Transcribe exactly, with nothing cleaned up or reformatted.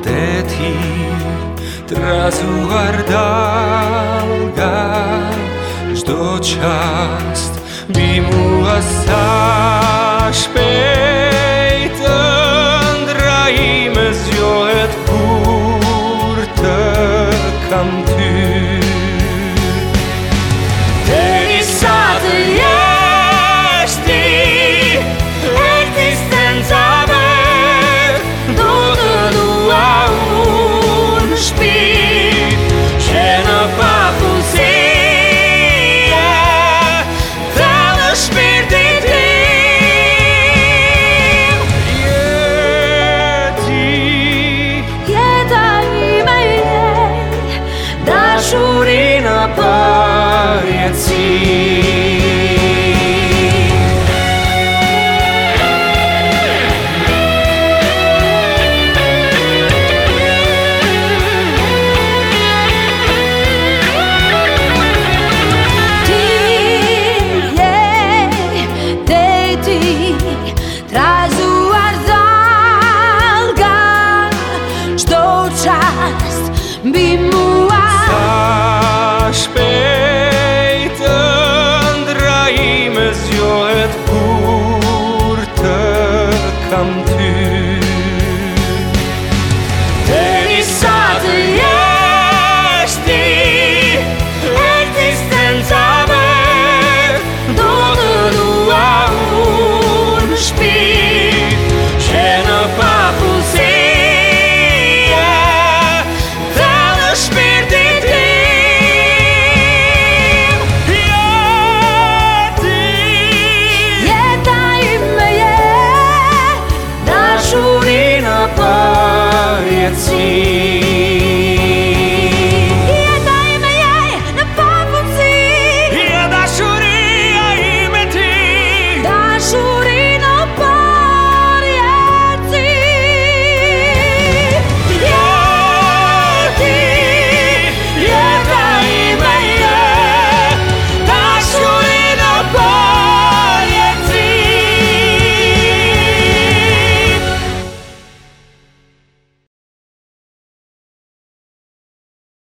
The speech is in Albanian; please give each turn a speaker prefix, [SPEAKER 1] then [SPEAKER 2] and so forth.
[SPEAKER 1] Tēti, trazu ar dalga, ждо част бимуа sashpejtën Drajme zjohet kur të kam ty
[SPEAKER 2] Derisa të jesh ti ekzistencave Do të dua unë shpirt Që në pafusie Thellë shpirtin tim
[SPEAKER 1] Jeti
[SPEAKER 2] Jeta ime je Dashurinë përjetësi
[SPEAKER 1] Shpejtën Drajme zjohet kur të kam ty
[SPEAKER 2] Derisa të jesh ti ekzistencave Do të dua unë shpirt Që në pafusie Thellë shpirtin tim Jeta ime je Dashurinë përjetësi